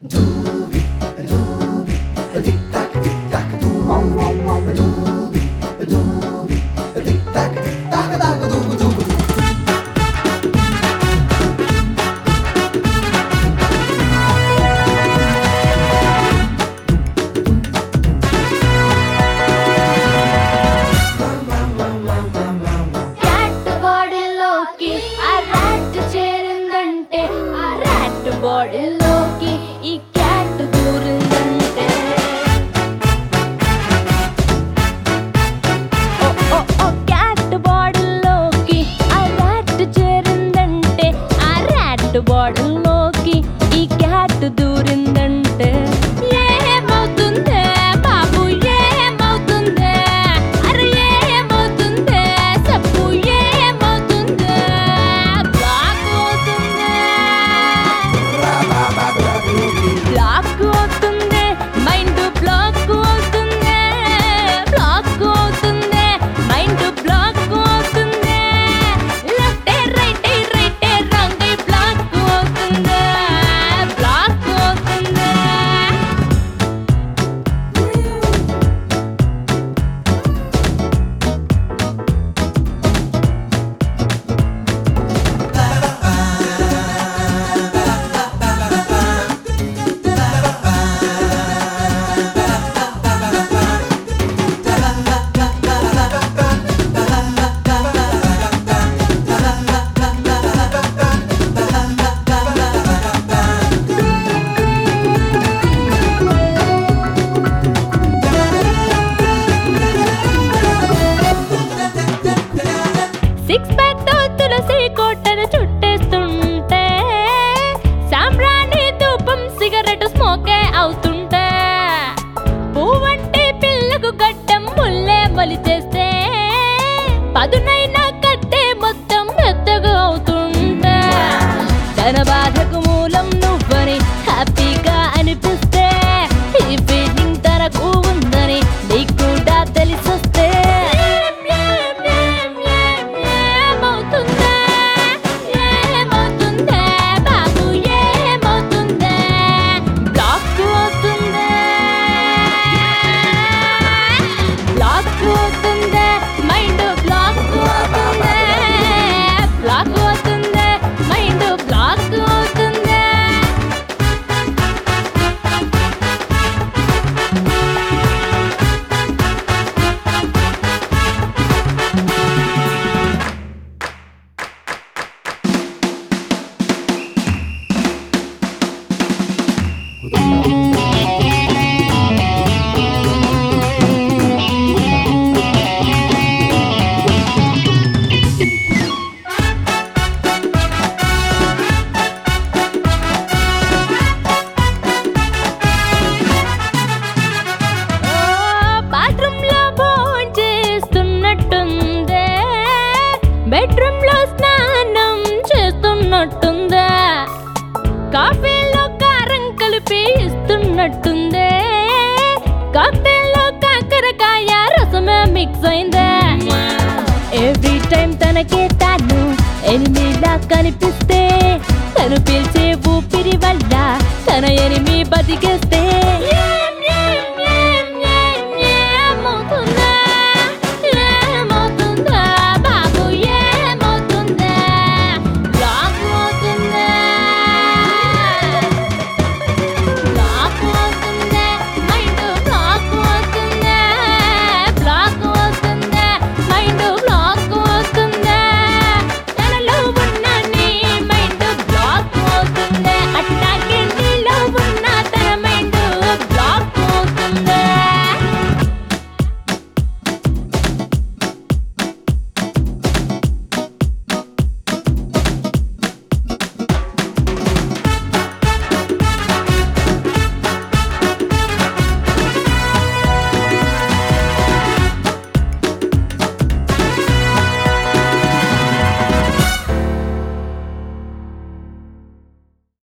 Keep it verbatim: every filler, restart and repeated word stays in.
బాడీలోకి ఈ క్యాట్ దూరిందంటే ఓ ఓ ఓ క్యాట్ బాడీలోకి ఆ ర్యాట్ చేరిందంటే ఆ ర్యాట్ బాడీలోకి ఈ క్యాట్ దూరిందంటే ఏమవుతుందే బాబు ఏమవుతుందే అరే ఏమవుతుందే చెప్పు ఏమవుతుందే బ్లాక్ అవుతుందే బ్లాక్ అవుతుందే మైండ్ బ్లాక్ అవుతుందే బ్లాక్ అవుతుందే మైండ్ బ్లాక్ అవుతుందే left right right wrong block అవుతుందే బ్లాక్ అవుతుందే సిక్స్ ప్యాక్ తో తులసి కోటను చుట్టేస్తుంటే సాంబ్రాణి ధూపం సిగరెట్ స్మోకే అవుతుంటే పువ్వంటే పిల్లకు గడ్డం ముల్లే మొలిచేస్తే పదునైన కట్టే మొత్తం మెత్తగా అవుతుంటే తన బాధకు మూలం నువ్వని హ్యాపీగా అనిపిస్తే ఈ ఫీలింగ్ తనకు ఉందని నీకు కూడా తెలిసొస్తే ఏమవుతుందే ఏమవుతుందే బాబు ఏమవుతుందే బ్లాక్ అవుతుందే బ్లాక్ అవుతుందే మైండ్ బ్లాక్ అవుతుందే బ్లాక్ అవుతుందే మైండ్ బ్లాక్ అవుతుందే బాత్రూమ్ లో భోంచేస్తున్నట్టుందే బెడ్రూమ్ లో స్నానం చేస్తున్నట్టుందే కాఫీలో కారం కలిపి ఇస్తున్నట్టుందే కాక్టైల్లో కాకరకాయ రసమే మిక్స్ అయిందే ఎవ్రీ టైం తనకే తాను ఎనిమిలా కనిపిస్తే తను పిలిచే ఊపిరి వల్ల తన ఎనిమి బతికేస్తే